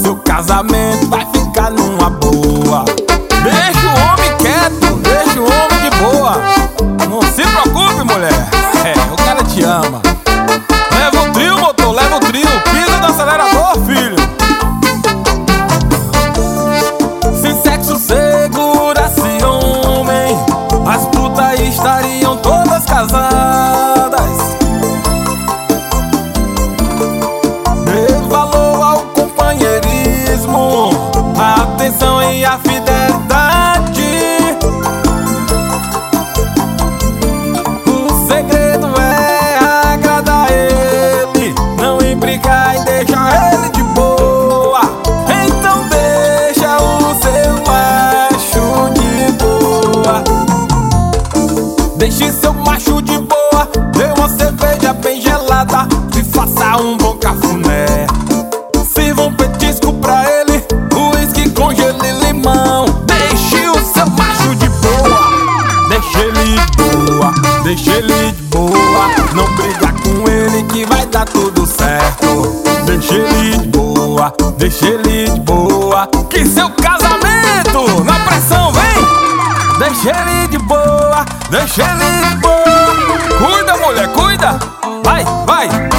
seu casamento vai ficar numa boa. Deixa o homem quieto, deixa o homem de boa. Não se preocupe, mulher, o cara te ama. Leva o trio, motor, leva o trio. Pisa no acelerador, filho. Se sexo segurasse homem, as putas estariam todas casadas. Dê valor ao companheirismo, a atenção e a fidelidade. O segredo é agradar ele, não implicar e deixar ele de boa. Então deixa o seu macho de boa. Deixe seu macho de boa, dê uma cerveja bem gelada e faça um bom cafuné. Sirva um petisco pra ele, uísque com gelo e limão. Deixe o seu macho de boa, deixe ele de boa, deixe ele de boa. Não briga com ele que vai dar tudo certo. Deixe ele de boa, deixe ele de boa, que seu casamento na pressão vem. Deixa ele de boa, deixa ele de boa. Cuida, mulher, cuida. Vai, vai.